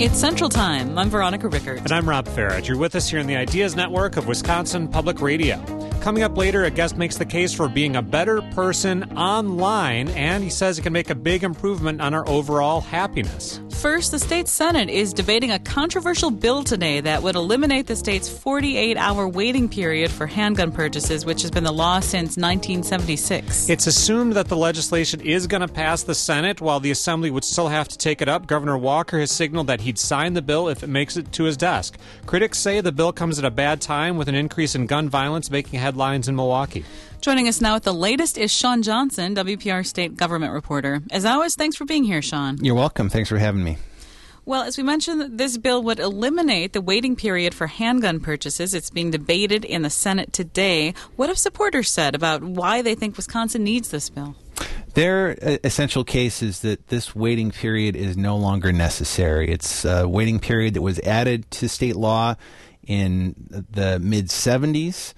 It's Central Time. I'm Veronica Rickert. And I'm Rob Farage. You're with us here in the Ideas Network of Wisconsin Public Radio. Coming up later, a guest makes the case for being a better person online, and he says it can make a big improvement on our overall happiness. First, the state Senate is debating a controversial bill today that would eliminate the state's 48-hour waiting period for handgun purchases, which has been the law since 1976. It's assumed that the legislation is going to pass the Senate, while the Assembly would still have to take it up. Governor Walker has signaled that he'd sign the bill if it makes it to his desk. Critics say the bill comes at a bad time, with an increase in gun violence making headlines in Milwaukee. Joining us now with the latest is Sean Johnson, WPR State Government Reporter. As always, thanks for being here, Sean. You're welcome. Thanks for having me. Well, as we mentioned, this bill would eliminate the waiting period for handgun purchases. It's being debated in the Senate today. What have supporters said about why they think Wisconsin needs this bill? Their essential case is that this waiting period is no longer necessary. It's a waiting period that was added to state law in the mid-'70s.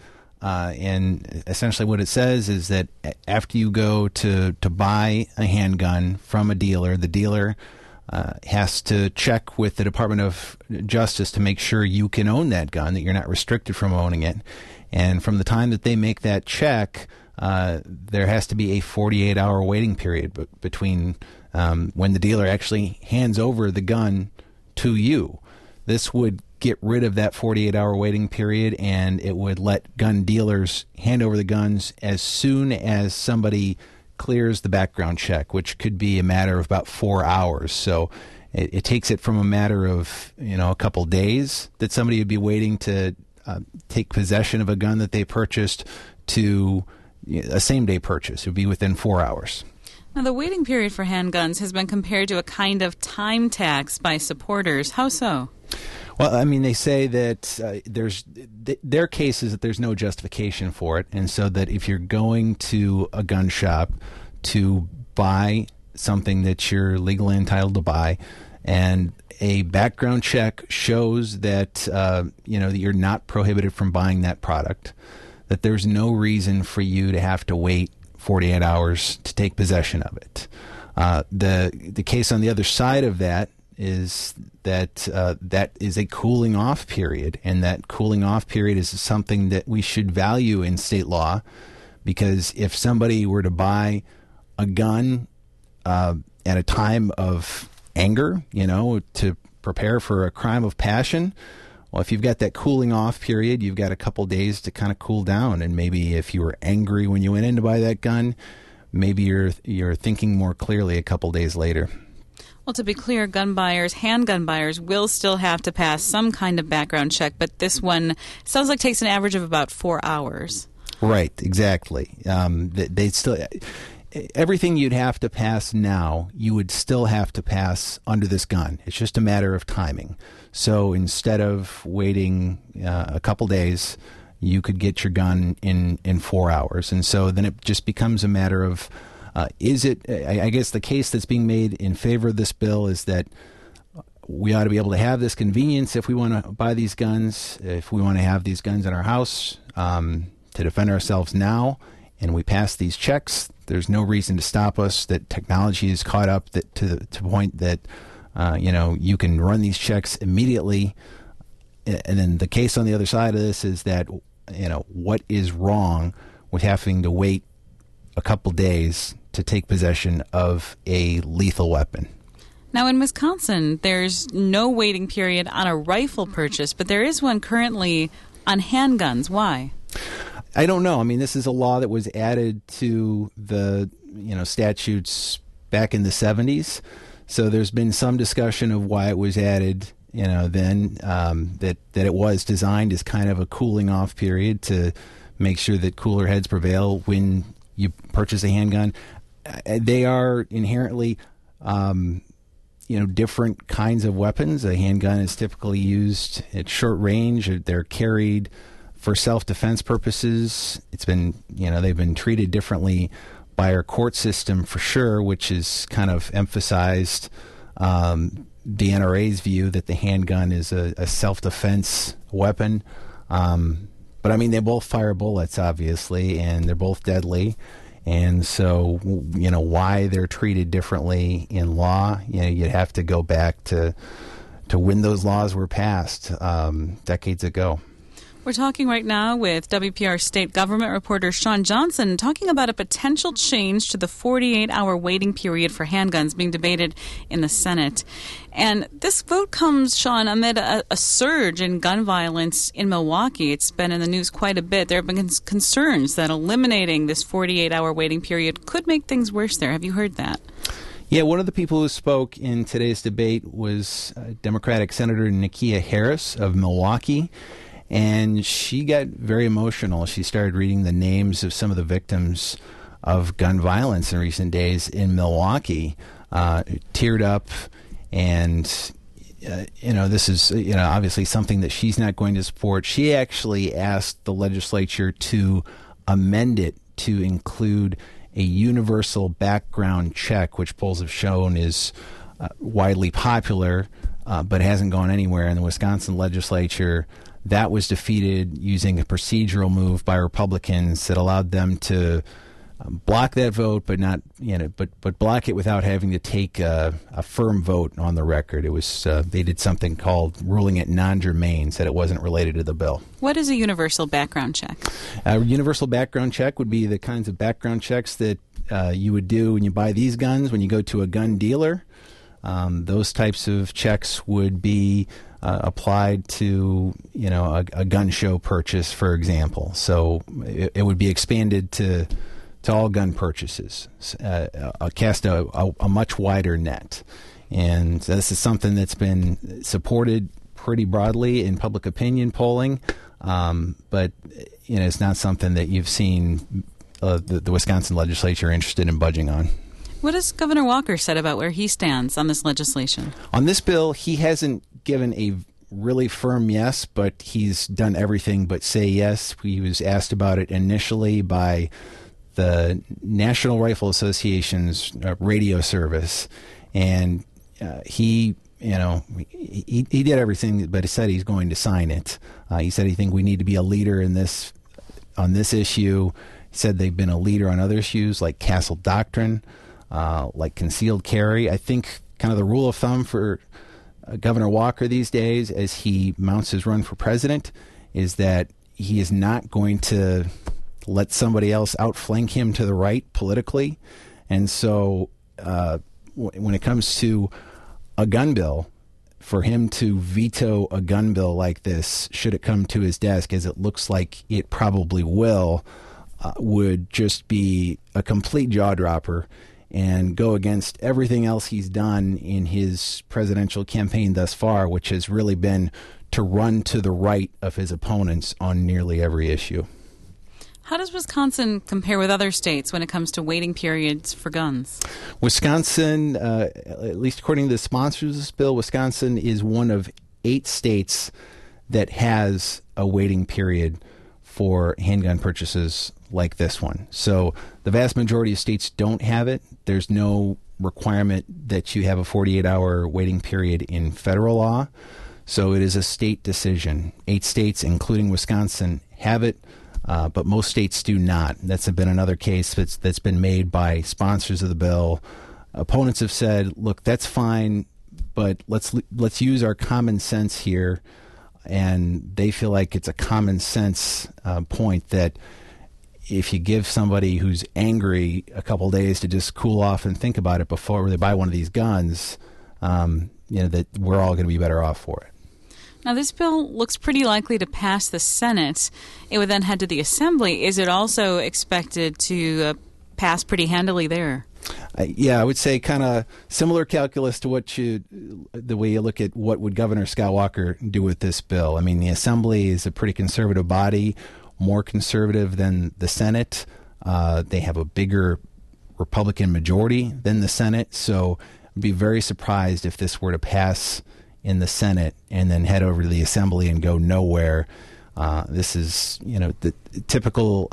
And essentially what it says is that after you go to buy a handgun from a dealer, the dealer has to check with the Department of Justice to make sure you can own that gun, that you're not restricted from owning it. And from the time that they make that check, there has to be a 48-hour waiting period between when the dealer actually hands over the gun to you. This would get rid of that 48-hour waiting period, and it would let gun dealers hand over the guns as soon as somebody clears the background check, which could be a matter of about 4 hours. So it takes it from a matter of, a couple days that somebody would be waiting to take possession of a gun that they purchased to a same-day purchase. It would be within 4 hours. Now, the waiting period for handguns has been compared to a kind of time tax by supporters. How so? Well, I mean, they say that their case is that there's no justification for it, and so that if you're going to a gun shop to buy something that you're legally entitled to buy, and a background check shows that that you're not prohibited from buying that product, that there's no reason for you to have to wait 48 hours to take possession of it. The case on the other side of that is that that is a cooling off period, and that cooling off period is something that we should value in state law, because if somebody were to buy a gun at a time of anger, to prepare for a crime of passion, well, if you've got that cooling off period, you've got a couple days to kind of cool down, and maybe if you were angry when you went in to buy that gun, maybe you're thinking more clearly a couple days later. Well, to be clear, handgun buyers will still have to pass some kind of background check, but this one sounds like takes an average of about 4 hours. Right, exactly. They still, everything you'd have to pass now, you would still have to pass under this gun. It's just a matter of timing. So instead of waiting a couple days, you could get your gun in 4 hours. And so then it just becomes a matter of, I guess the case that's being made in favor of this bill is that we ought to be able to have this convenience if we want to buy these guns, if we want to have these guns in our house to defend ourselves now, and we pass these checks. There's no reason to stop us, that technology is caught up to the point that, you can run these checks immediately. And then the case on the other side of this is that, what is wrong with having to wait a couple days to take possession of a lethal weapon? Now, in Wisconsin, there's no waiting period on a rifle purchase, but there is one currently on handguns. Why? I don't know. I mean, this is a law that was added to the statutes back in the 70s. So there's been some discussion of why it was added, then that it was designed as kind of a cooling off period to make sure that cooler heads prevail when you purchase a handgun. They are inherently, different kinds of weapons. A handgun is typically used at short range. They're carried for self-defense purposes. It's been, they've been treated differently by our court system for sure, which is kind of emphasized the NRA's view that the handgun is a self-defense weapon. But I mean, they both fire bullets, obviously, and they're both deadly. And so, why they're treated differently in law, you'd have to go back to when those laws were passed decades ago. We're talking right now with WPR state government reporter Shawn Johnson, talking about a potential change to the 48-hour waiting period for handguns being debated in the Senate. And this vote comes, Shawn, amid a surge in gun violence in Milwaukee. It's been in the news quite a bit. There have been concerns that eliminating this 48-hour waiting period could make things worse there. Have you heard that? Yeah, one of the people who spoke in today's debate was Democratic Senator Nakia Harris of Milwaukee. And she got very emotional. She started reading the names of some of the victims of gun violence in recent days in Milwaukee, teared up. And, this is, obviously something that she's not going to support. She actually asked the legislature to amend it to include a universal background check, which polls have shown is widely popular, but hasn't gone anywhere in the Wisconsin legislature. That was defeated using a procedural move by Republicans that allowed them to block that vote, but not, but block it without having to take a firm vote on the record. It was they did something called ruling it non-germane, said it wasn't related to the bill. What is a universal background check? A universal background check would be the kinds of background checks that you would do when you buy these guns, when you go to a gun dealer. Those types of checks would be applied to, a gun show purchase, for example. So it would be expanded to all gun purchases, cast a much wider net. And this is something that's been supported pretty broadly in public opinion polling, but it's not something that you've seen the Wisconsin legislature interested in budging on. What has Governor Walker said about where he stands on this legislation? On this bill, he hasn't given a really firm yes, but he's done everything but say yes. He was asked about it initially by the National Rifle Association's radio service, and he did everything, but he said he's going to sign it. He said he thinks we need to be a leader in this on this issue. He said they've been a leader on other issues like Castle Doctrine, like concealed carry. I think kind of the rule of thumb for Governor Walker these days as he mounts his run for president is that he is not going to let somebody else outflank him to the right politically. And so when it comes to a gun bill, for him to veto a gun bill like this, should it come to his desk, as it looks like it probably will, would just be a complete jaw-dropper and go against everything else he's done in his presidential campaign thus far, which has really been to run to the right of his opponents on nearly every issue. How does Wisconsin compare with other states when it comes to waiting periods for guns? Wisconsin, at least according to the sponsors of this bill, Wisconsin is one of 8 states that has a waiting period for handgun purchases like this one. So the vast majority of states don't have it. There's no requirement that you have a 48-hour waiting period in federal law. So it is a state decision. 8 states, including Wisconsin, have it, but most states do not. That's been another case that's been made by sponsors of the bill. Opponents have said, look, that's fine, but let's use our common sense here. And they feel like it's a common sense point that if you give somebody who's angry a couple days to just cool off and think about it before they buy one of these guns, that we're all going to be better off for it. Now, this bill looks pretty likely to pass the Senate. It would then head to the Assembly. Is it also expected to pass pretty handily there? I would say kind of similar calculus to the way you look at what would Governor Scott Walker do with this bill. I mean, the Assembly is a pretty conservative body, more conservative than the Senate. They have a bigger Republican majority than the Senate, so I'd be very surprised if this were to pass in the Senate and then head over to the Assembly and go nowhere. This is, the typical.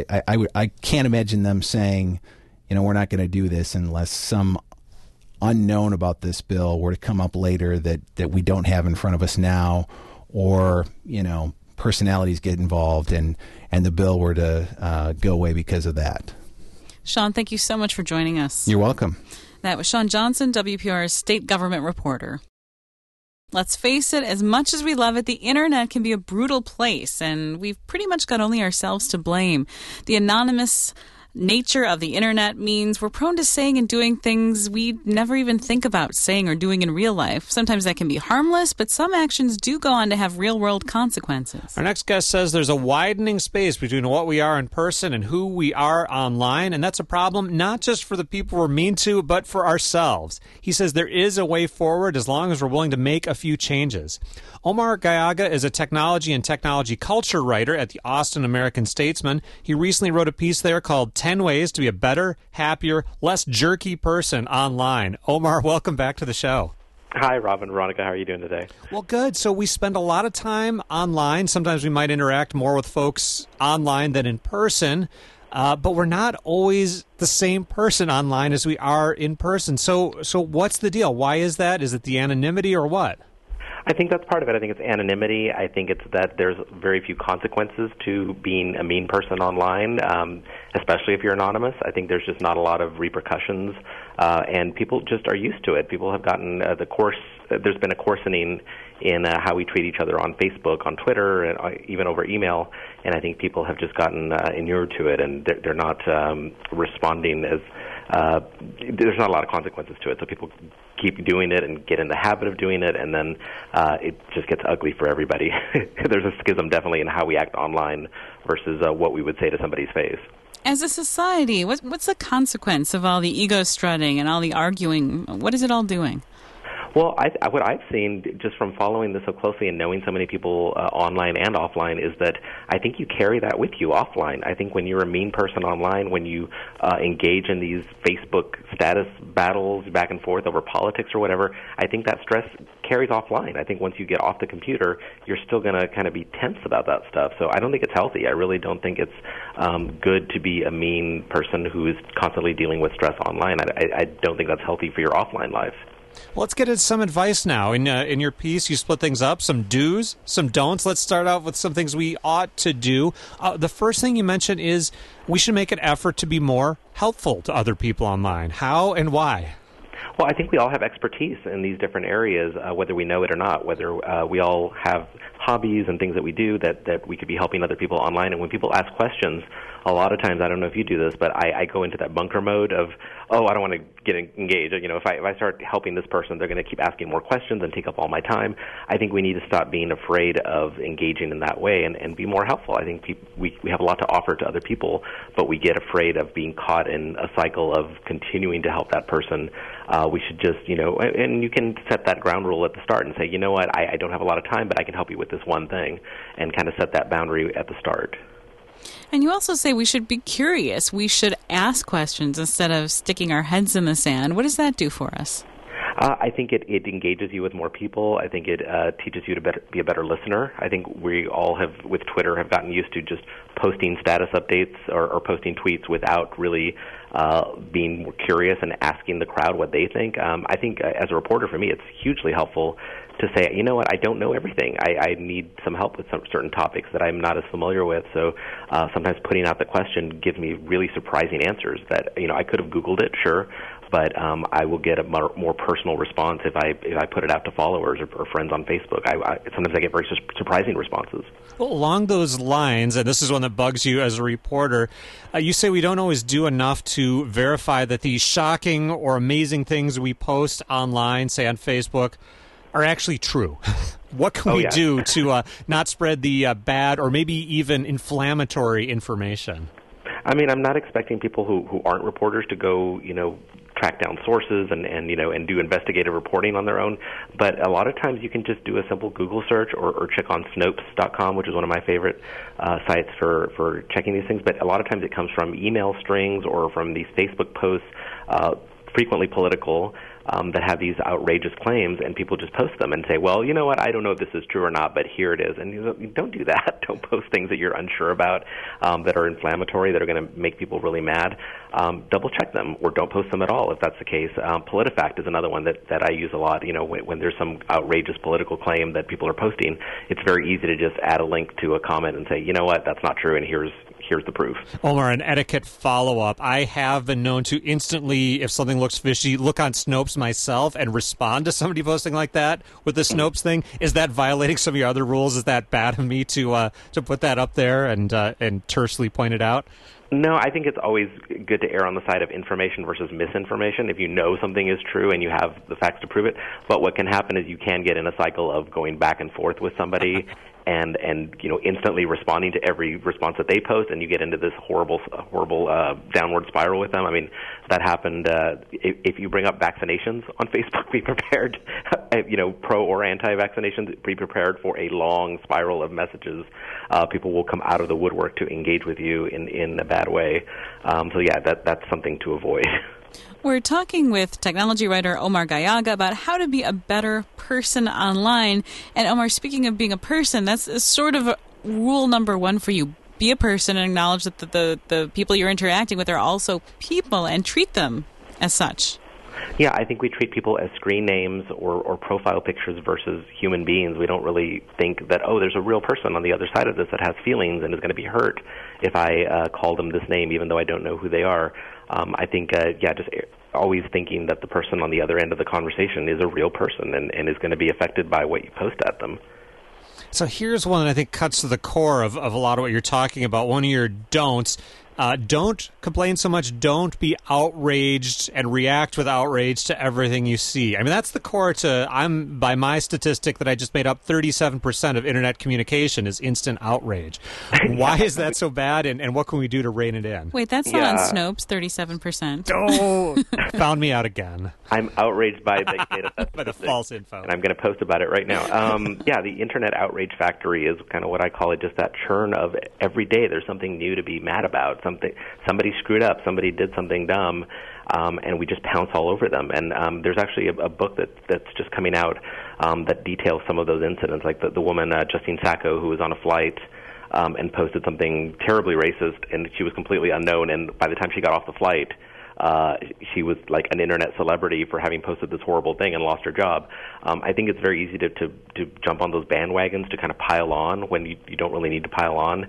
I can't imagine them saying, we're not going to do this unless some unknown about this bill were to come up later that we don't have in front of us now, or personalities get involved and the bill were to go away because of that. Shawn, thank you so much for joining us. You're welcome. That was Shawn Johnson, WPR's state government reporter. Let's face it, as much as we love it, the internet can be a brutal place, and we've pretty much got only ourselves to blame. The anonymous nature of the internet means we're prone to saying and doing things we never even think about saying or doing in real life. Sometimes that can be harmless, but some actions do go on to have real-world consequences. Our next guest says there's a widening space between what we are in person and who we are online, and that's a problem not just for the people we're mean to, but for ourselves. He says there is a way forward as long as we're willing to make a few changes. Omar Gallaga is a technology and technology culture writer at the Austin American-Statesman. He recently wrote a piece there called 10 Ways to be a Better, Happier, Less Jerky Person Online. Omar, welcome back to the show. Hi, Rob and Veronica. How are you doing today? Well, good. So we spend a lot of time online. Sometimes we might interact more with folks online than in person, but we're not always the same person online as we are in person. So what's the deal? Why is that? Is it the anonymity or what? I think that's part of it. I think it's anonymity. I think it's that there's very few consequences to being a mean person online, especially if you're anonymous. I think there's just not a lot of repercussions, and people just are used to it. People have gotten there's been a coarsening in how we treat each other on Facebook, on Twitter, and even over email, and I think people have just gotten inured to it, and they're not responding as there's not a lot of consequences to it, so people keep doing it and get in the habit of doing it, and then it just gets ugly for everybody. There's a schism definitely in how we act online versus what we would say to somebody's face. As a society, what's the consequence of all the ego strutting and all the arguing? What is it all doing? Well, what I've seen just from following this so closely and knowing so many people online and offline is that I think you carry that with you offline. I think when you're a mean person online, when you engage in these Facebook status battles back and forth over politics or whatever, I think that stress carries offline. I think once you get off the computer, you're still going to kind of be tense about that stuff. So I don't think it's healthy. I really don't think it's good to be a mean person who is constantly dealing with stress online. I don't think that's healthy for your offline life. Well, let's get into some advice now. In your piece, you split things up, some do's, some don'ts. Let's start out with some things we ought to do. The first thing you mentioned is we should make an effort to be more helpful to other people online. How and why? Well, I think we all have expertise in these different areas, whether we know it or not, whether we all have hobbies and things that we do that we could be helping other people online. And when people ask questions, a lot of times, I don't know if you do this, but I go into that bunker mode of, I don't want to get engaged. You know, if I start helping this person, they're going to keep asking more questions and take up all my time. I think we need to stop being afraid of engaging in that way and be more helpful. I think we have a lot to offer to other people, but we get afraid of being caught in a cycle of continuing to help that person. We should just, and you can set that ground rule at the start and say, you know what, I don't have a lot of time, but I can help you with this one thing, and kind of set that boundary at the start. And you also say we should be curious. We should ask questions instead of sticking our heads in the sand. What does that do for us? I think it engages you with more people. I think it teaches you to be a better listener. I think we all have, with Twitter, have gotten used to just posting status updates or posting tweets without really being curious and asking the crowd what they think. I think as a reporter, for me, it's hugely helpful to say, you know what, I don't know everything. I need some help with some certain topics that I'm not as familiar with. So sometimes putting out the question gives me really surprising answers that, I could have Googled it, sure, but I will get a more personal response if I put it out to followers or friends on Facebook. Sometimes I get very surprising responses. Well, along those lines, and this is one that bugs you as a reporter, you say we don't always do enough to verify that these shocking or amazing things we post online, say on Facebook, are actually true. What can we do to not spread the bad or maybe even inflammatory information? I mean, I'm not expecting people who aren't reporters to go, track down sources and do investigative reporting on their own. But a lot of times you can just do a simple Google search or check on Snopes.com, which is one of my favorite sites for checking these things. But a lot of times it comes from email strings or from these Facebook posts, frequently political, that have these outrageous claims, and people just post them and say, well, you know what, I don't know if this is true or not, but here it is. And you don't do that. Don't post things that you're unsure about, that are inflammatory, that are going to make people really mad. Double check them, or don't post them at all if that's the case. PolitiFact is another one that I use a lot. When there's some outrageous political claim that people are posting, it's very easy to just add a link to a comment and say, you know what, that's not true, and here's here's the proof. Omar, an etiquette follow-up. I have been known to instantly, if something looks fishy, look on Snopes myself and respond to somebody posting like that with the Snopes thing. Is that violating some of your other rules? Is that bad of me to put that up there and tersely point it out? No, I think it's always good to err on the side of information versus misinformation if you know something is true and you have the facts to prove it. But what can happen is you can get in a cycle of going back and forth with somebody and instantly responding to every response that they post, and you get into this horrible downward spiral with them. I mean, that happened. If you bring up vaccinations on Facebook, be prepared, pro or anti-vaccinations, be prepared for a long spiral of messages. People will come out of the woodwork to engage with you in a bad way. That's something to avoid. We're talking with technology writer Omar Gallaga about how to be a better person online. And Omar, speaking of being a person, that's sort of rule number one for you. Be a person and acknowledge that the people you're interacting with are also people and treat them as such. Yeah, I think we treat people as screen names or profile pictures versus human beings. We don't really think that, there's a real person on the other side of this that has feelings and is going to be hurt if I call them this name, even though I don't know who they are. I think, just always thinking that the person on the other end of the conversation is a real person and is going to be affected by what you post at them. So here's one that I think cuts to the core of a lot of what you're talking about. One of your don'ts. Don't complain so much. Don't be outraged and react with outrage to everything you see. I mean, that's the core to, by my statistic that I just made up, 37% of internet communication is instant outrage. Why is that so bad, and what can we do to rein it in? Wait, that's not on Snopes, 37%. Oh, found me out again. I'm outraged by the false info. And I'm going to post about it right now. The internet outrage factory is kind of what I call it, just that churn of every day there's something new to be mad about. Somebody screwed up, somebody did something dumb, and we just pounce all over them. And there's actually a book that's just coming out that details some of those incidents, like the woman, Justine Sacco, who was on a flight and posted something terribly racist, and she was completely unknown, and by the time she got off the flight, she was like an internet celebrity for having posted this horrible thing and lost her job. I think it's very easy to jump on those bandwagons to kind of pile on when you don't really need to pile on.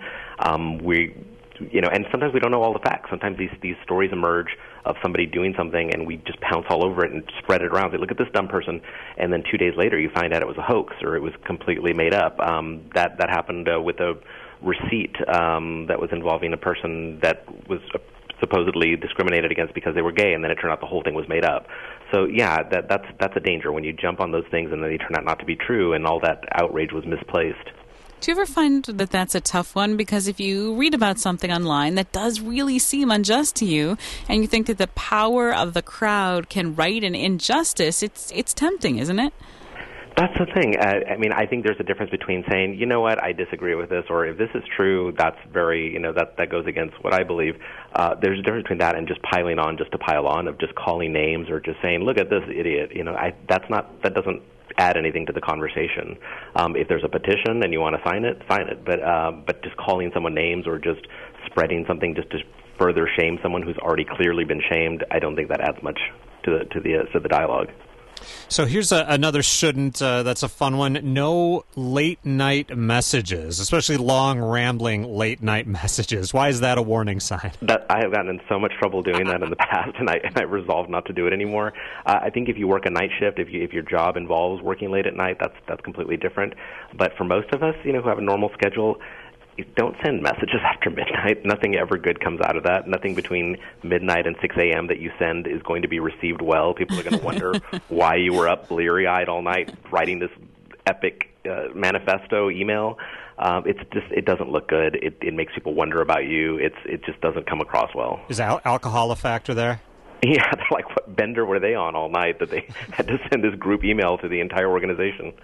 And sometimes we don't know all the facts. Sometimes these stories emerge of somebody doing something, and we just pounce all over it and spread it around. Say, look at this dumb person, and then 2 days later you find out it was a hoax or it was completely made up. That happened with a receipt that was involving a person that was supposedly discriminated against because they were gay, and then it turned out the whole thing was made up. So that's a danger when you jump on those things and then they turn out not to be true, and all that outrage was misplaced. Do you ever find that that's a tough one? Because if you read about something online that does really seem unjust to you, and you think that the power of the crowd can right an injustice, it's tempting, isn't it? That's the thing. I think there's a difference between saying, you know what, I disagree with this, or if this is true, that's very, that goes against what I believe. There's a difference between that and just piling on just to pile on, of just calling names or just saying, look at this idiot. That doesn't add anything to the conversation. If there's a petition and you want to sign it, sign it. But just calling someone names or just spreading something just to further shame someone who's already clearly been shamed, I don't think that adds much to the dialogue. So here's another shouldn't. That's a fun one. No late night messages, especially long, rambling late night messages. Why is that a warning sign? That I have gotten in so much trouble doing that in the past, and I resolved not to do it anymore. I think if you work a night shift, if your job involves working late at night, that's completely different. But for most of us, who have a normal schedule, don't send messages after midnight. Nothing ever good comes out of that. Nothing between midnight and 6 a.m. that you send is going to be received well. People are going to wonder why you were up bleary-eyed all night writing this epic manifesto email. It doesn't look good. It makes people wonder about you. It just doesn't come across well. Is alcohol a factor there? Yeah, they're like, what bender were they on all night that they had to send this group email to the entire organization?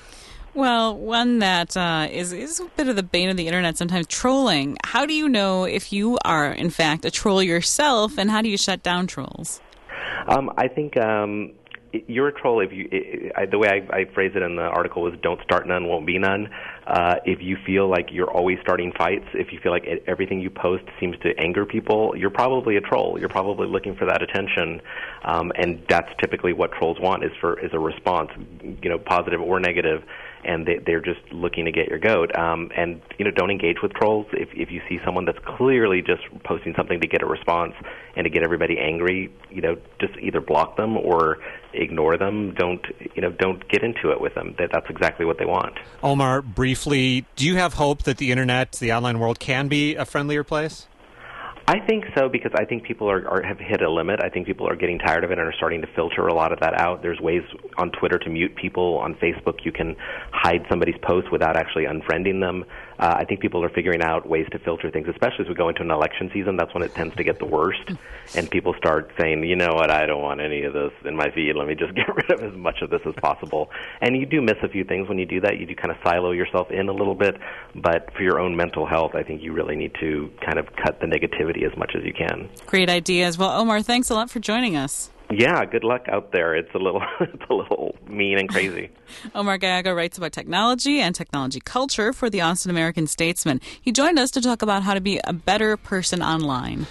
Well, one that is a bit of the bane of the internet sometimes, trolling. How do you know if you are, in fact, a troll yourself, and how do you shut down trolls? I think you're a troll if the way I phrase it in the article was, don't start none, won't be none. If you feel like you're always starting fights, if you feel like everything you post seems to anger people, you're probably a troll. You're probably looking for that attention, and that's typically what trolls want, is a response, positive or negative. and they're just looking to get your goat. And don't engage with trolls. If you see someone that's clearly just posting something to get a response and to get everybody angry, just either block them or ignore them. Don't get into it with them. That's exactly what they want. Omar, briefly, do you have hope that the internet, the online world, can be a friendlier place? I think so, because I think people have hit a limit. I think people are getting tired of it and are starting to filter a lot of that out. There's ways on Twitter to mute people. On Facebook, you can hide somebody's post without actually unfriending them. I think people are figuring out ways to filter things, especially as we go into an election season. That's when it tends to get the worst, and people start saying, you know what, I don't want any of this in my feed. Let me just get rid of as much of this as possible. And you do miss a few things when you do that. You do kind of silo yourself in a little bit, but for your own mental health, I think you really need to kind of cut the negativity as much as you can. Great ideas. Well, Omar, thanks a lot for joining us. Yeah, good luck out there. It's a little mean and crazy. Omar Gallegos writes about technology and technology culture for the Austin American-Statesman. He joined us to talk about how to be a better person online.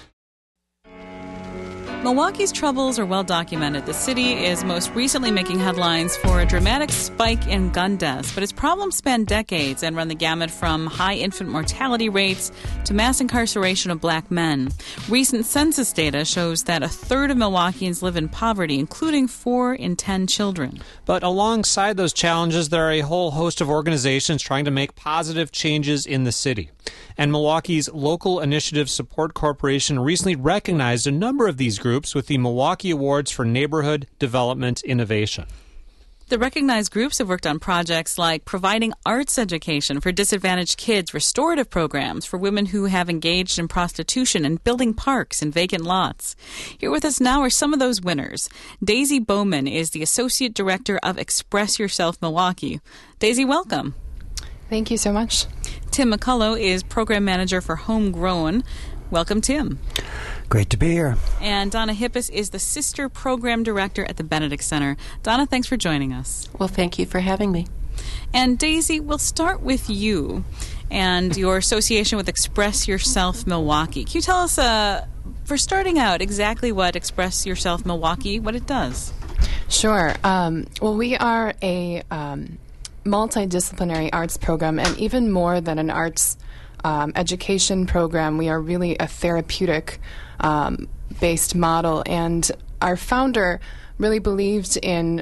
Milwaukee's troubles are well documented. The city is most recently making headlines for a dramatic spike in gun deaths, but its problems span decades and run the gamut from high infant mortality rates to mass incarceration of black men. Recent census data shows that a third of Milwaukeeans live in poverty, including 4 in 10 children. But alongside those challenges, there are a whole host of organizations trying to make positive changes in the city. And Milwaukee's Local Initiative Support Corporation recently recognized a number of these groups with the Milwaukee Awards for Neighborhood Development Innovation. The recognized groups have worked on projects like providing arts education for disadvantaged kids, restorative programs for women who have engaged in prostitution, and building parks and vacant lots. Here with us now are some of those winners. Daisy Bowman is the Associate Director of Express Yourself Milwaukee. Daisy, welcome. Thank you so much. Tim McCullough is Program Manager for Homegrown. Welcome, Tim. Great to be here. And Donna Hippis is the Sister Program Director at the Benedict Center. Donna, thanks for joining us. Well, thank you for having me. And Daisy, we'll start with you and your association with Express Yourself Milwaukee. Can you tell us, for starting out, exactly what Express Yourself Milwaukee, what it does? Sure. Well, we are a multidisciplinary arts program, and even more than an arts education program, we are really a therapeutic based model. And our founder really believed in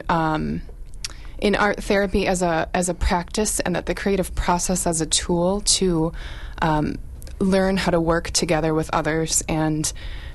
art therapy as a practice, and that the creative process as a tool to learn how to work together with others. And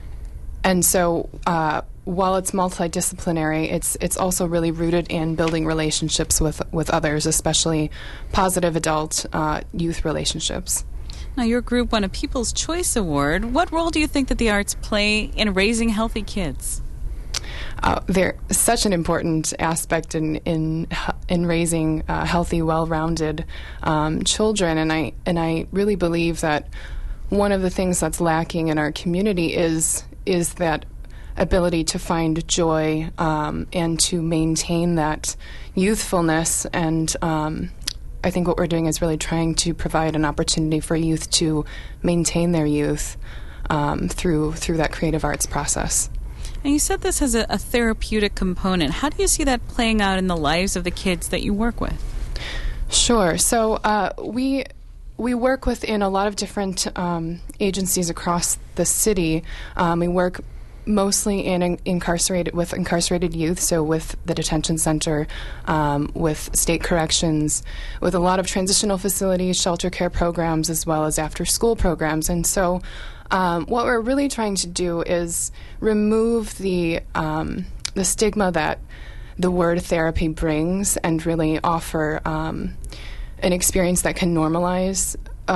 so while it's multidisciplinary, it's also really rooted in building relationships with others, especially positive adult youth relationships. Now, your group won a People's Choice Award. What role do you think that the arts play in raising healthy kids? They're such an important aspect in raising healthy, well-rounded children, and I really believe that one of the things that's lacking in our community is that ability to find joy and to maintain that youthfulness. And I think what we're doing is really trying to provide an opportunity for youth to maintain their youth through that creative arts process. And you said this has a therapeutic component. How do you see that playing out in the lives of the kids that you work with? Sure. So we work within a lot of different agencies across the city. We work mostly with incarcerated youth, so with the detention center, with state corrections, with a lot of transitional facilities, shelter care programs, as well as after-school programs. And so what we're really trying to do is remove the stigma that the word therapy brings, and really offer an experience that can normalize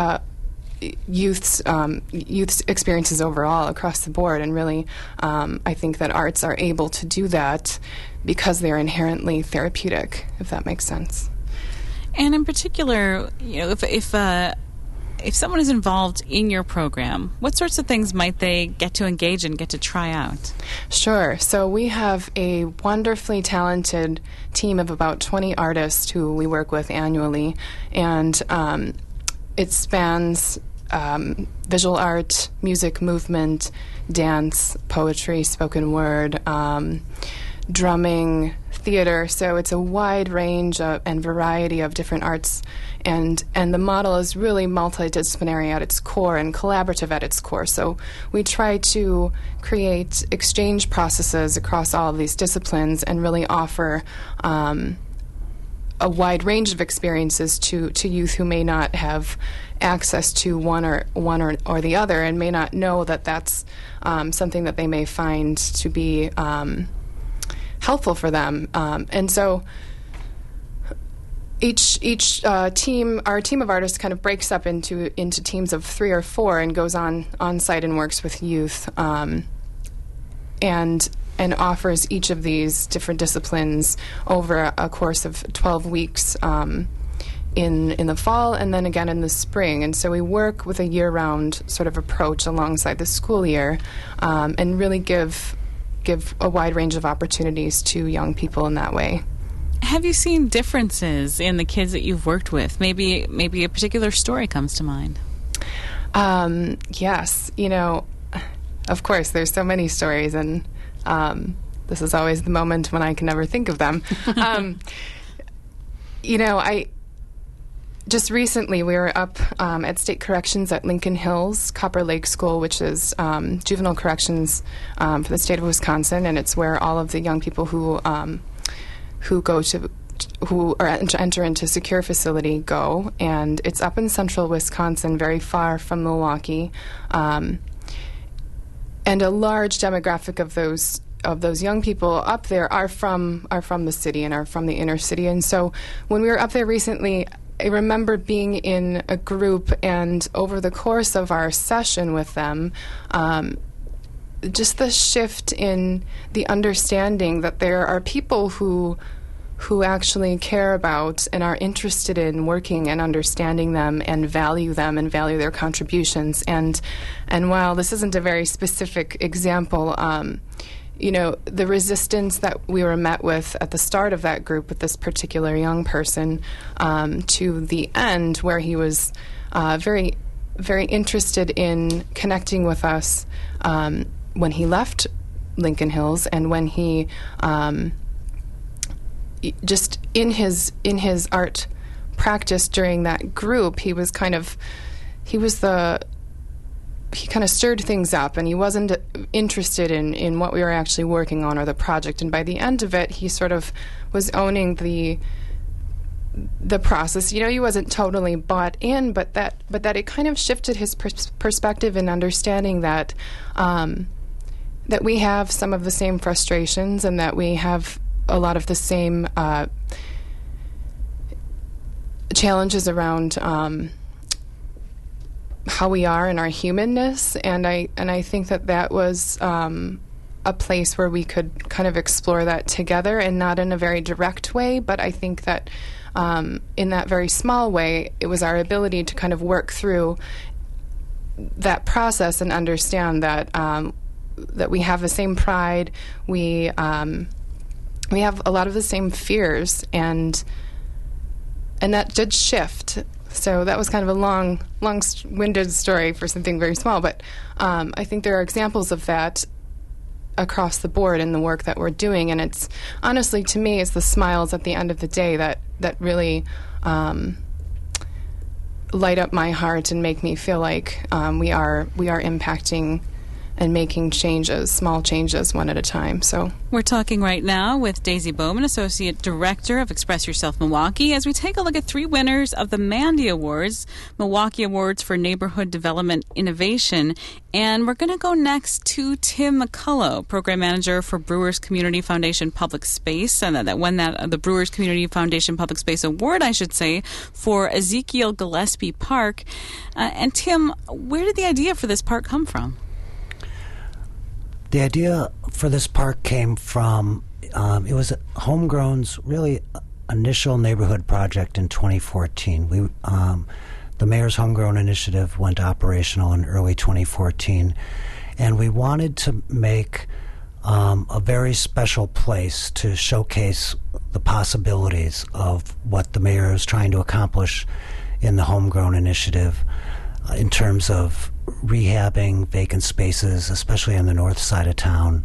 youth's experiences overall across the board. And really, I think that arts are able to do that because they're inherently therapeutic, if that makes sense. And in particular, if someone is involved in your program, what sorts of things might they get to engage in, get to try out? Sure. So we have a wonderfully talented team of about 20 artists who we work with annually, and it spans visual art, music, movement, dance, poetry, spoken word, drumming, theater. So it's a wide range and variety of different arts, and the model is really multidisciplinary at its core and collaborative at its core. So we try to create exchange processes across all of these disciplines and really offer a wide range of experiences to youth who may not have access to one or the other, and may not know that that's something that they may find to be helpful for them. And so each team, our team of artists, kind of breaks up into teams of 3 or 4 and goes on site and works with youth, and offers each of these different disciplines over a course of 12 weeks in the fall and then again in the spring. And so we work with a year-round sort of approach alongside the school year, and really give a wide range of opportunities to young people in that way. Have you seen differences in the kids that you've worked with? Maybe a particular story comes to mind. Yes. Of course, there's so many stories, and this is always the moment when I can never think of them. I just recently we were up at State Corrections at Lincoln Hills, Copper Lake School, which is juvenile corrections for the state of Wisconsin, and it's where all of the young people who enter into secure facility go, and it's up in central Wisconsin, very far from Milwaukee. And a large demographic of those young people up there are from the city and are from the inner city. And so when we were up there recently, I remember being in a group, and over the course of our session with them, just the shift in the understanding that there are people who actually care about and are interested in working and understanding them and value their contributions. And while this isn't a very specific example, the resistance that we were met with at the start of that group with this particular young person, to the end where he was very, very interested in connecting with us when he left Lincoln Hills, and when he just in his art practice during that group, he kind of stirred things up, and he wasn't interested in what we were actually working on or the project. And by the end of it, he sort of was owning the process. He wasn't totally bought in, but that it kind of shifted his perspective in understanding that that we have some of the same frustrations, and that we have a lot of the same challenges around how we are in our humanness, and I think that was a place where we could kind of explore that together, and not in a very direct way, but I think that in that very small way, it was our ability to kind of work through that process and understand that that we have the same pride, we have a lot of the same fears, and that did shift. So that was kind of a long-winded story for something very small, but I think there are examples of that across the board in the work that we're doing, and it's honestly, to me, it's the smiles at the end of the day that really light up my heart and make me feel like we are impacting and making changes, small changes, one at a time. So we're talking right now with Daisy Bowman, Associate Director of Express Yourself Milwaukee, as we take a look at 3 winners of the Mandy Awards, Milwaukee Awards for Neighborhood Development Innovation. And we're going to go next to Tim McCullough, Program Manager for Brewers Community Foundation Public Space, and that won the Brewers Community Foundation Public Space Award, I should say, for Ezekiel Gillespie Park. And Tim, where did the idea for this park come from? The idea for this park came from, it was Homegrown's really initial neighborhood project in 2014. The Mayor's Homegrown Initiative went operational in early 2014, and we wanted to make a very special place to showcase the possibilities of what the mayor is trying to accomplish in the Homegrown Initiative in terms of rehabbing vacant spaces, especially on the north side of town,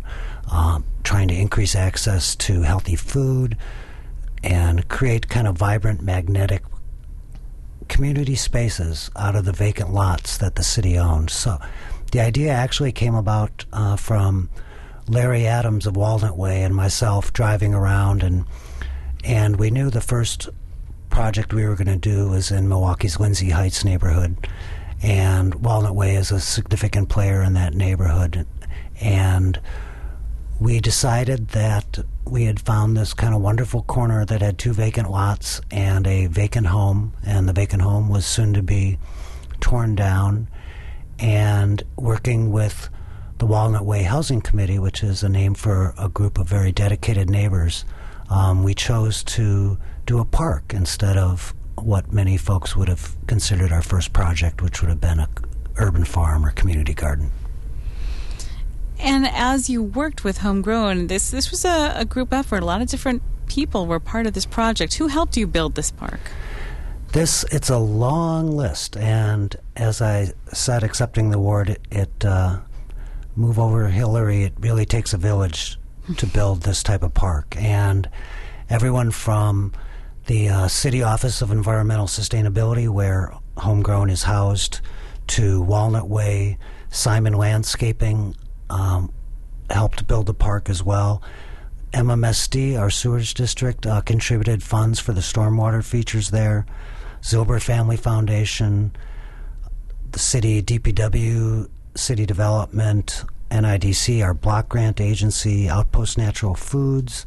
trying to increase access to healthy food and create kind of vibrant, magnetic community spaces out of the vacant lots that the city owns. So the idea actually came about from Larry Adams of Walnut Way and myself driving around, and we knew the first project we were going to do was in Milwaukee's Lindsay Heights neighborhood, and Walnut Way is a significant player in that neighborhood. And we decided that we had found this kind of wonderful corner that had 2 vacant lots and a vacant home, and the vacant home was soon to be torn down. And working with the Walnut Way Housing Committee, which is a name for a group of very dedicated neighbors, we chose to do a park instead of what many folks would have considered our first project, which would have been an urban farm or community garden. And as you worked with Homegrown, this was a group effort. A lot of different people were part of this project. Who helped you build this park? It's a long list, and as I said, accepting the award, it move over Hillary, it really takes a village to build this type of park. And everyone from the City Office of Environmental Sustainability, where Homegrown is housed, to Walnut Way, Simon Landscaping helped build the park as well. MMSD, our sewage district, contributed funds for the stormwater features there. Zilber Family Foundation, the city, DPW, City Development, NIDC, our block grant agency, Outpost Natural Foods,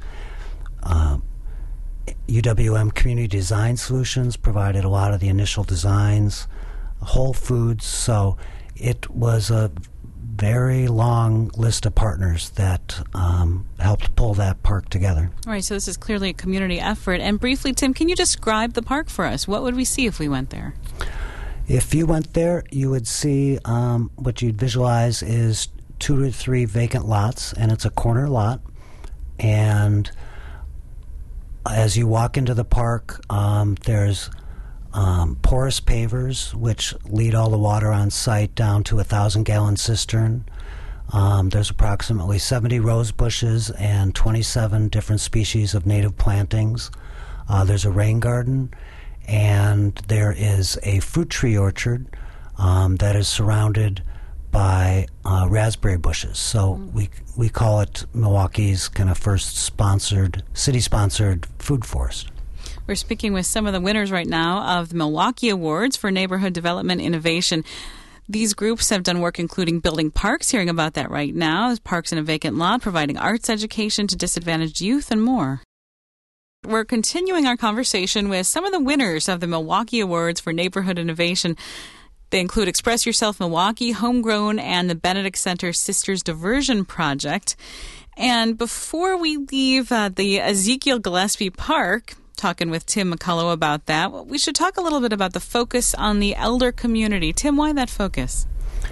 UWM Community Design Solutions provided a lot of the initial designs, Whole Foods. So it was a very long list of partners that helped pull that park together. All right, so this is clearly a community effort. And briefly, Tim, can you describe the park for us? What would we see if we went there? If you went there, you would see what you'd visualize is 2 to 3 vacant lots, and it's a corner lot. And as you walk into the park, there's porous pavers, which lead all the water on site down to a 1,000-gallon cistern. There's approximately 70 rose bushes and 27 different species of native plantings. There's a rain garden, and there is a fruit tree orchard that is surrounded by raspberry bushes. So we call it Milwaukee's kind of first city-sponsored food forest. We're speaking with some of the winners right now of the Milwaukee Awards for Neighborhood Development Innovation. These groups have done work including building parks, hearing about that right now, parks in a vacant lot, providing arts education to disadvantaged youth, and more. We're continuing our conversation with some of the winners of the Milwaukee Awards for Neighborhood Innovation. They include Express Yourself Milwaukee, Homegrown, and the Benedict Center Sisters Diversion Project. And before we leave the Ezekiel Gillespie Park, talking with Tim McCullough about that, we should talk a little bit about the focus on the elder community. Tim, why that focus?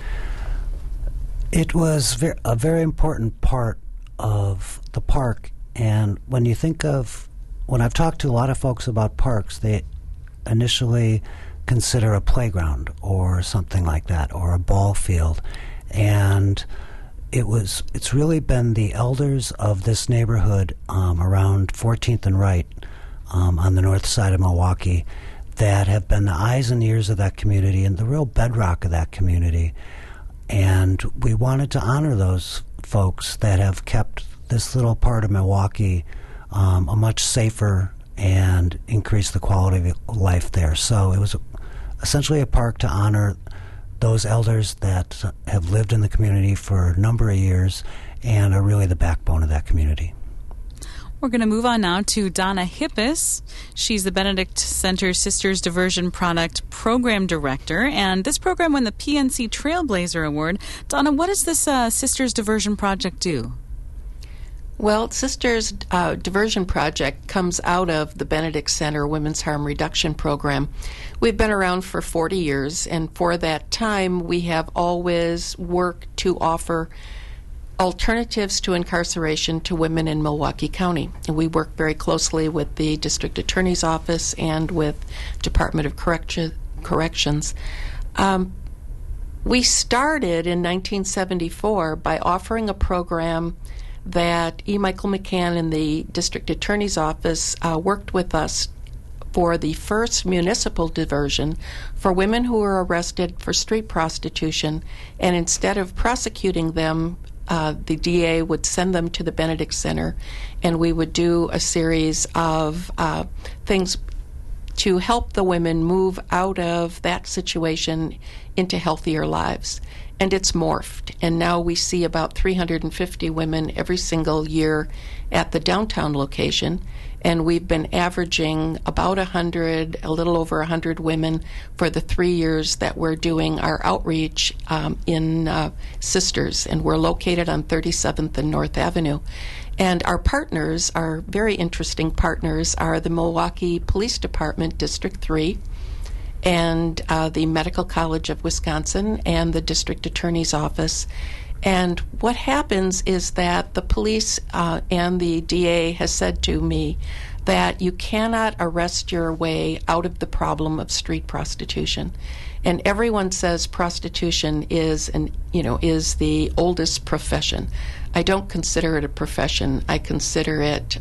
It was a very important part of the park. And when I've talked to a lot of folks about parks, they initially consider a playground or something like that, or a ball field. And it's really been the elders of this neighborhood around 14th and Wright on the north side of Milwaukee that have been the eyes and ears of that community and the real bedrock of that community. And we wanted to honor those folks that have kept this little part of Milwaukee a much safer and increase the quality of life there. So it was essentially a park to honor those elders that have lived in the community for a number of years and are really the backbone of that community. We're going to move on now to Donna Hippis. She's the Benedict Center Sisters Diversion Product Program Director, and this program won the PNC Trailblazer Award. Donna, what does this Sisters Diversion Project do? Well, Sisters Diversion Project comes out of the Benedict Center Women's Harm Reduction Program. We've been around for 40 years, and for that time we have always worked to offer alternatives to incarceration to women in Milwaukee County. And we work very closely with the District Attorney's Office and with Department of Corrections. We started in 1974 by offering a program that E. Michael McCann in the District Attorney's Office worked with us for the first municipal diversion for women who were arrested for street prostitution, and instead of prosecuting them, the DA would send them to the Benedict Center, and we would do a series of things to help the women move out of that situation into healthier lives. And it's morphed, and now we see about 350 women every single year at the downtown location, and we've been averaging about 100, a little over 100 women for the 3 years that we're doing our outreach in Sisters, and we're located on 37th and North Avenue. And our partners, our very interesting partners, are the Milwaukee Police Department, District 3, and the Medical College of Wisconsin, and the District Attorney's Office. And what happens is that the police and the DA has said to me that you cannot arrest your way out of the problem of street prostitution. And everyone says prostitution is the oldest profession. I don't consider it a profession. I consider it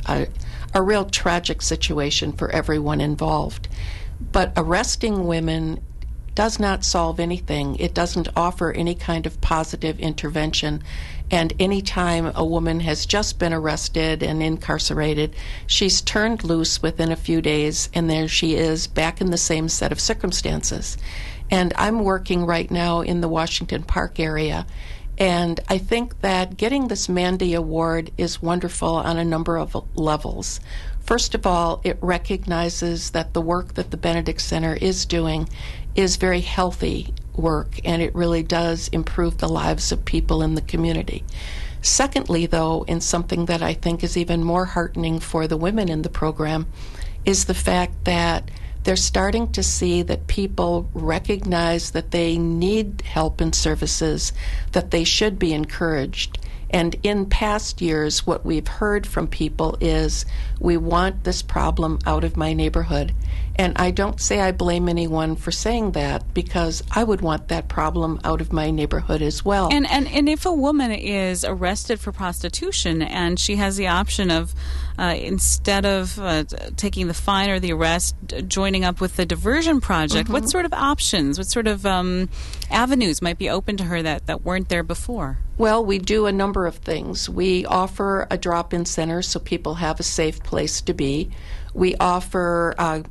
a real tragic situation for everyone involved. But arresting women does not solve anything. It doesn't offer any kind of positive intervention. And any time a woman has just been arrested and incarcerated, she's turned loose within a few days, and there she is back in the same set of circumstances. And I'm working right now in the Washington Park area, and I think that getting this Mandy Award is wonderful on a number of levels. First of all, it recognizes that the work that the Benedict Center is doing is very healthy work, and it really does improve the lives of people in the community. Secondly, though, and something that I think is even more heartening for the women in the program, is the fact that they're starting to see that people recognize that they need help and services, that they should be encouraged. And in past years, what we've heard from people is, we want this problem out of my neighborhood. And I don't say I blame anyone for saying that, because I would want that problem out of my neighborhood as well. And if a woman is arrested for prostitution and she has the option of, instead of taking the fine or the arrest, joining up with the diversion project, what sort of options, what sort of avenues might be open to her that weren't there before? Well, we do a number of things. We offer a drop-in center so people have a safe place to be. We offer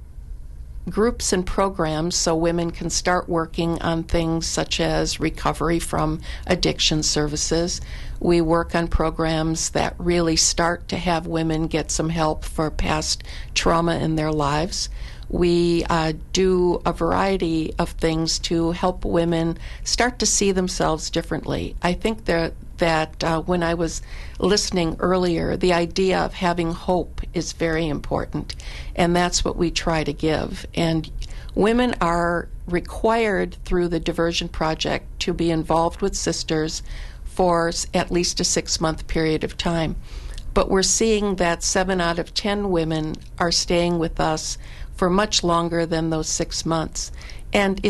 groups and programs so women can start working on things such as recovery from addiction services. We work on programs that really start to have women get some help for past trauma in their lives. We do a variety of things to help women start to see themselves differently. I think that when I was listening earlier, the idea of having hope is very important, and that's what we try to give. And women are required through the Diversion Project to be involved with Sisters for at least a 6-month period of time. But we're seeing that 7 out of 10 women are staying with us for much longer than those 6 months. And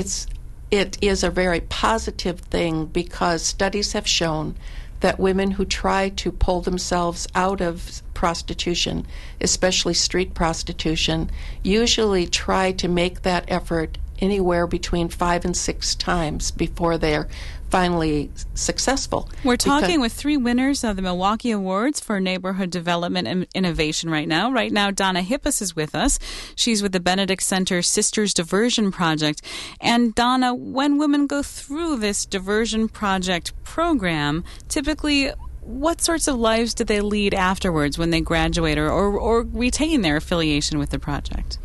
it is a very positive thing, because studies have shown that women who try to pull themselves out of prostitution, especially street prostitution, usually try to make that effort anywhere between 5 and 6 times before they're finally successful. We're talking with 3 winners of the Milwaukee Awards for Neighborhood Development and Innovation right now. Right now, Donna Hippis is with us. She's with the Benedict Center Sisters Diversion Project. And Donna, when women go through this Diversion Project program, typically what sorts of lives do they lead afterwards when they graduate or retain their affiliation with the project?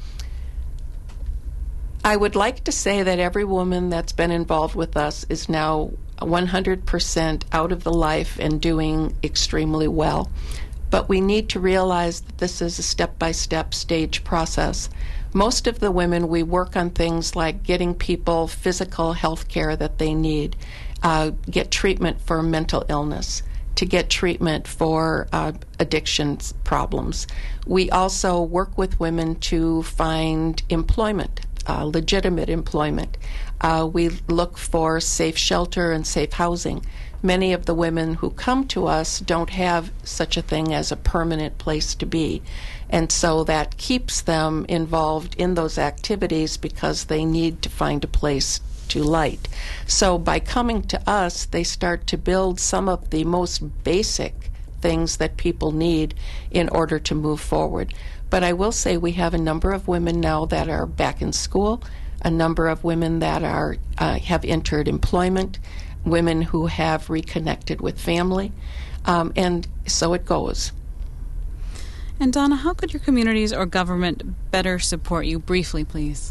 I would like to say that every woman that's been involved with us is now 100% out of the life and doing extremely well. But we need to realize that this is a step-by-step stage process. Most of the women, we work on things like getting people physical health care that they need, get treatment for mental illness, to get treatment for addiction problems. We also work with women to find employment, legitimate employment. We look for safe shelter and safe housing. many of the women who come to us don't have such a thing as a permanent place to be. And so that keeps them involved in those activities because they need to find a place to light. So by coming to us, they start to build some of the most basic things that people need in order to move forward. But I will say we have a number of women now that are back in school, a number of women that are have entered employment, women who have reconnected with family, and so it goes. And Donna, how could your communities or government better support you? Briefly, please.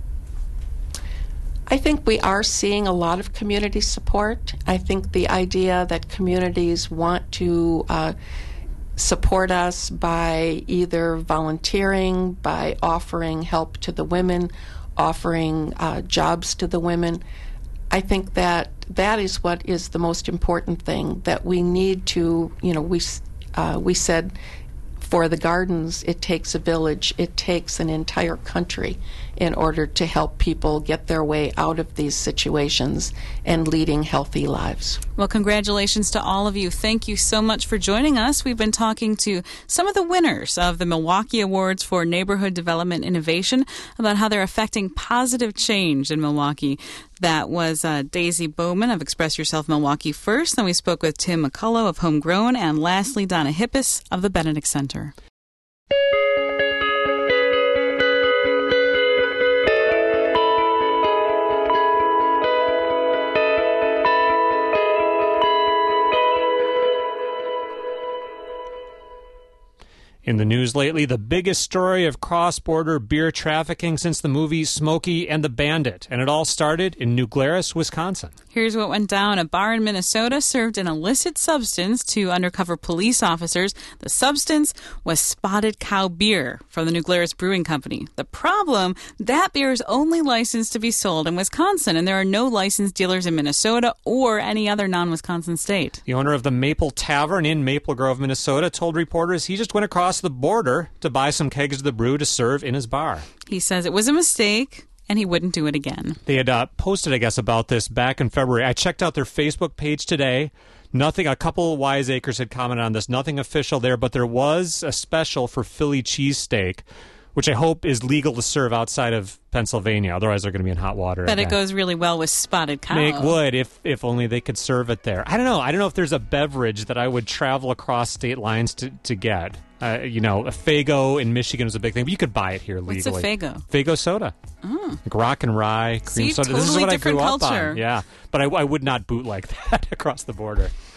I think we are seeing a lot of community support. I think the idea that communities want to support us by either volunteering, by offering help to the women, offering jobs to the women, I think that is what is the most important thing, that we need to, we said for the gardens, it takes a village, it takes an entire country in order to help people get their way out of these situations and leading healthy lives. Well, congratulations to all of you. Thank you so much for joining us. We've been talking to some of the winners of the Milwaukee Awards for Neighborhood Development Innovation about how they're affecting positive change in Milwaukee. That was Daisy Bowman of Express Yourself Milwaukee First. Then we spoke with Tim McCullough of Homegrown, and lastly, Donna Hippis of the Benedict Center. In the news lately, the biggest story of cross-border beer trafficking since the movie Smokey and the Bandit. And it all started in New Glarus, Wisconsin. Here's what went down. A bar in Minnesota served an illicit substance to undercover police officers. The substance was Spotted Cow beer from the New Glarus Brewing Company. The problem, that beer is only licensed to be sold in Wisconsin, and there are no licensed dealers in Minnesota or any other non-Wisconsin state. The owner of the Maple Tavern in Maple Grove, Minnesota, told reporters he just went across the border to buy some kegs of the brew to serve in his bar. He says it was a mistake, and he wouldn't do it again. They had posted, I guess, about this back in February. I checked out their Facebook page today. Nothing. A couple of wiseacres had commented on this. Nothing official there, but there was a special for Philly cheesesteak, which I hope is legal to serve outside of Pennsylvania. Otherwise, they're going to be in hot water. But it goes really well with Spotted Cow. It would, if only they could serve it there. I don't know. I don't know if there's a beverage that I would travel across state lines to get. A Faygo in Michigan is a big thing, but you could buy it here legally. What's a Faygo? Faygo soda. Oh. Like rock and rye, cream soda. Totally this is what I grew different up culture. on. Yeah, but I would not bootleg that across the border.